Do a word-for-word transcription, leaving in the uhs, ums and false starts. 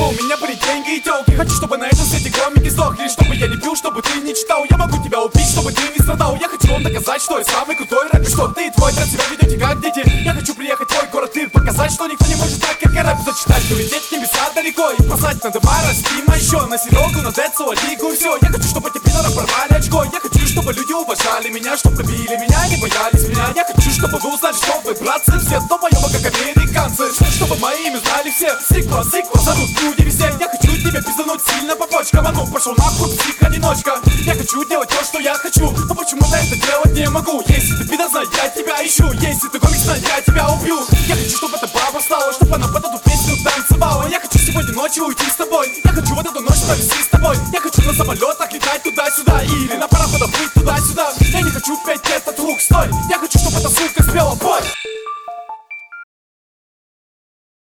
у меня были деньги и тёлки. Хочу, чтобы на этом свете гомики сдохли. Чтобы я не пил, чтобы ты не читал. Я могу тебя убить, чтобы ты не страдал. Я хочу вам доказать, что я самый крутой рэпер, что ты и твой брат себя ведете как дети. Я хочу приехать в твой город и показать, что никто не может так, как я рэп зачитать. Улететь в небеса далеко и послать на дома Растима еще на Серегу, на Децова, Лигу и все. Я хочу, чтобы эти пидоры порвали очко. Я хочу, чтобы люди уважали меня, чтобы любили меня, не боялись меня. Я хочу, чтобы вы узнали, что вы, братцы, все долбоёбы, как американцы. Чтобы мои имя знали все. Сиква, сиква, зовут люди везде. Я хочу тебе пиздануть сильно по почкам. А ну, пошел нахуй, псих-одиночка. Я хочу делать то, что я хочу, но почему-то это делать не могу. Если ты пидор, знай, я тебя ищу. Если ты комик, знай, я тебя убью. Я хочу, чтобы эта баба встала, чтобы она под эту песню танцевала. Я хочу сегодня ночью уйти с тобой. Я хочу вот эту ночь провести с тобой. Я хочу на самолетах летать туда-сюда или на пароходах плыть туда-сюда.